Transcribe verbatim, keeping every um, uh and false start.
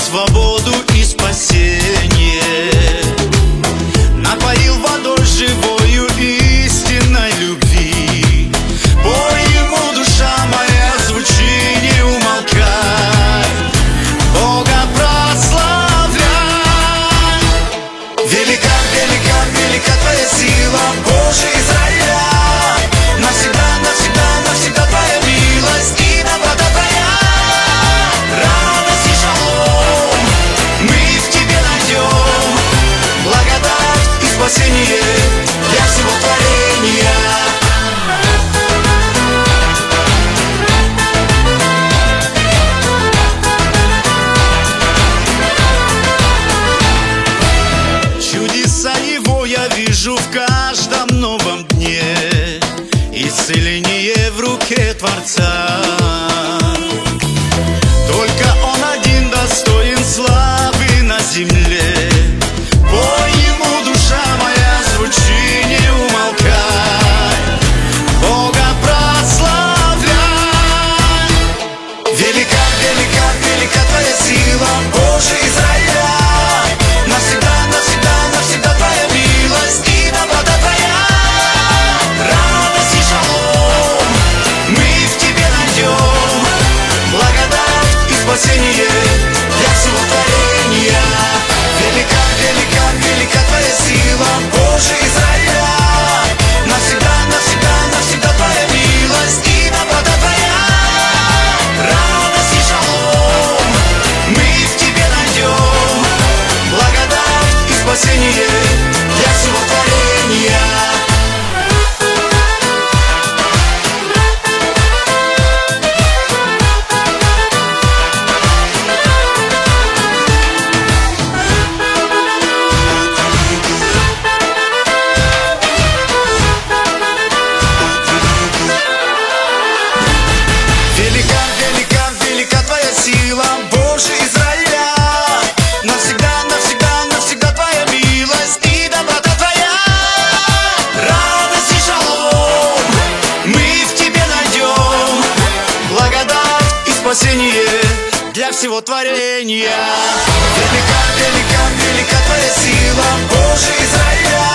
свободу и спасение, напоил водой живою истинной любви. По Ему, душа моя, звучи, не умолкай, Бога прославляй. Велика, велика, велика Твоя сила, Боже Израиля, навсегда, навсегда, навсегда Твоя милость и доброта Твоя. Радость и шалом мы в Тебе найдем, благодать и спасение для всего творения. Чудеса Его я вижу в каждом новом дне, исцеление в руке Творца. Только Он один достоин славы на земле. По Ему, душа моя, звучи, не умолкай, Бога прославляй. Велика, велика, велика Твоя сила, Боже Израиля, навсегда, навсегда, навсегда Твоя милость и доброта Твоя. Радость и шалом мы в Тебе найдем, благодать и спасение для всего творения. Велика, велика, велика Твоя сила, Боже Израиля, навсегда, навсегда, навсегда Твоя милость и доброта Твоя. Радость и шалом мы в Тебе найдем, благодать и спасение для всего творения. Велика, велика, велика Твоя сила, Боже Израиля, навсегда, навсегда, навсегда Твоя милость и доброта Твоя. Радость и шалом мы в Тебе найдем, благодать и спасение для всего творения. Велика, велика, велика Твоя сила, Боже Израиля,